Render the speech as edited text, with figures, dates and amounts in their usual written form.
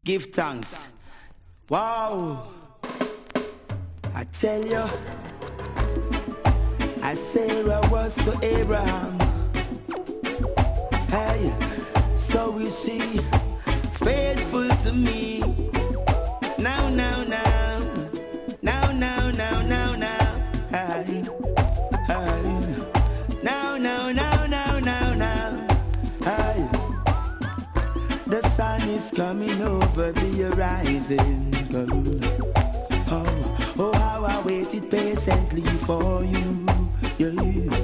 Give thanks. Wow. I tell you, as Sarah was to Abraham, hey, so is she faithful to me. Now, now, now, now, now, now, now, now, hey, hey, now, now, now, now, now, now, hey. The sun is coming over the horizon, girl. Oh, how I waited patiently for you, yeah.